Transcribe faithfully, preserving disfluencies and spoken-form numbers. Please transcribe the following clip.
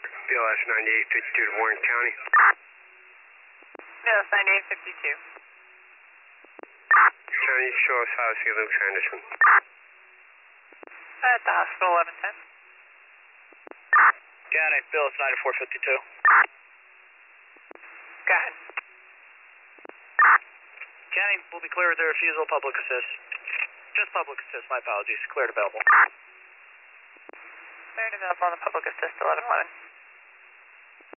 B L S ninety-eight fifty-two to Warren County. B L S ninety-eight fifty-two. County, show us how to see Luke Sanderson. At the hospital, eleven ten. County, B L S ninety-four fifty-two. Go ahead. County, will be clear with the refusal, public assist. Just public assist, my apologies. Cleared available. Cleared available on the public assist, eleven eleven.